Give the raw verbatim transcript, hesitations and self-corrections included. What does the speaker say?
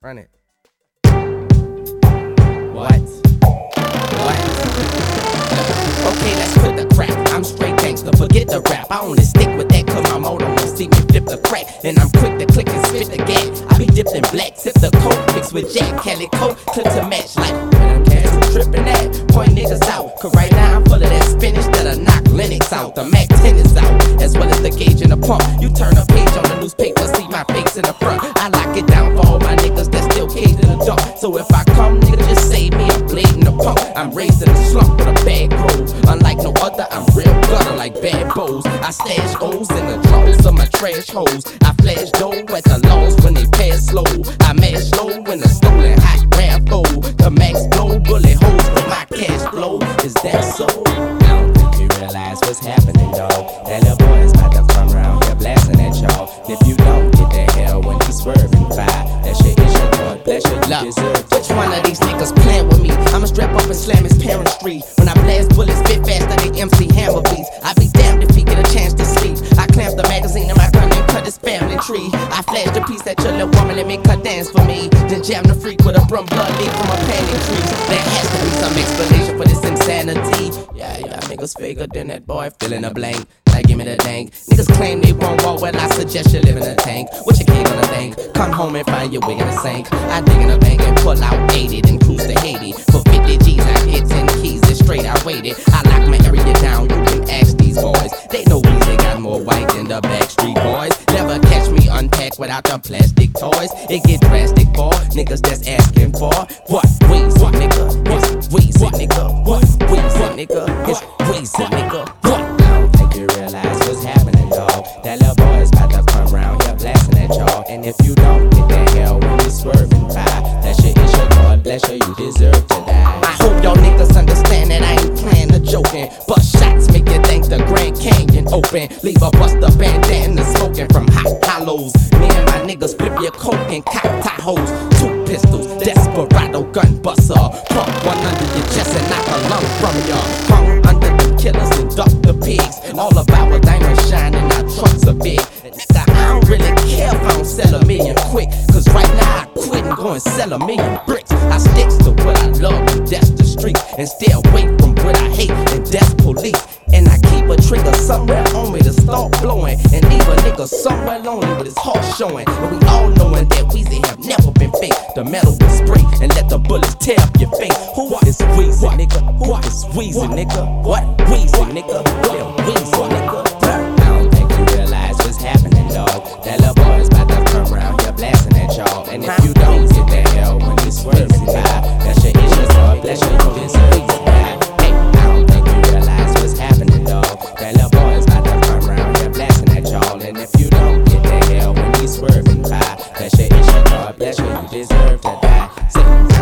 Run it. What? What? Okay, let's quit the crap. I'm straight gangster, forget the rap. I only stick with that cause my motor won't see me flip the crack. And I'm quick to click and spit the gat. I be dipped in black, sip the coke, mixed with Jack Kelly Coke, clip to match like when I'm casual tripping at. Point niggas out, cause right now I'm full of that spinach that'll knock Lennox out. The Mac ten is out, as well as the gauge and the pump. You turn a page on the newspaper, see my face in the front. I lock it down for all my niggas that still caged in the dump. So if I come, nigga, just save me a blade in the pump. I'm raised in a slump with a bad crew. Unlike no other, I'm real gutter like bad bows. I stash O's in the drawers of my trash hoes. I flash dough at the laws when they pass slow. I mash low when the stolen hot grab foe. The max blow bullet holes for my cash flow. Is that so? I don't think you realize what's happening, dawg. That little boy is about to come round here blasting at y'all. If you don't get the hell when he's swerving by, that shit is your God bless you, you deserve to. Which one of these niggas playing with me? I'ma strap up and slam his parents' street. When I blast bullets fit faster than M C Hammer beats. I be damned if he get a chance to sleep. I clamp the magazine in my gun and cut his family tree. I flash the piece at your little woman and make her dance for me. Then jam the freak with a brum blood leak from a panty tree. There has to be some explanation for this insanity. Yeah, yeah, niggas faker than that boy, fill in the blank. Like give me the dank. Niggas claim they won't walk, well I suggest you live in a tank. What your kid gonna think? Come home and find your wig in the sink. I dig in the bank and pull out eighty, then cruise to Haiti. For fifty G's I hit ten keys and straight I waited. I lock my area down, you can ask these boys. They know we they got more white than the Backstreet Boys. Never catch me unpacked without the plastic toys. It get drastic for niggas that's asking for what? Weezy nigga, it's Weezy nigga. What? Weezy nigga, it's Weezy nigga. What? I don't think you realize what's happening, dawg. That little boy is about to come round here blasting at y'all. And if you don't get that hell when you swerving by, that shit is your God bless you, you deserve to die. I hope y'all niggas understand that I ain't playing or joking. Bust shots make you think the Grand Canyon open. Leave a buster bandana smoking from hot hollows. Me and my niggas flip your coke and cop Tahoes. Two pistols, desperado gun buster. Pump one under your chest and knock a lung from ya. Hung under the killers and duck the pigs. All of our diamonds shining, our trucks are big. Nigga, I don't really care if I don't sell a million quick. Cause right now I quit and go and sell a million bricks. I sticks to what I love and that's the street. And stay away from what I hate and that's police. And I keep a trigger somewhere on me to start blowing. And leave a nigga somewhere lonely with his heart showing. And we all knowing that Weezy have never been fake. The metal will spray and let the bullets tear up your face. Who is Weezy nigga? Who is Weezy nigga? What? Weezy nigga? Well, Weezy nigga. I don't think you realize what's happening, dawg. That little boy is about to come round here blasting at y'all. And if you don't get that hell when you swerving by, that shit is your God bless you, you deserve to die. Hey, I don't think you realize what's happening, dawg. That little boy is about to come round here blasting at y'all. And if you don't get that hell when you swerving by, that shit is your God bless you, you deserve to die. Say,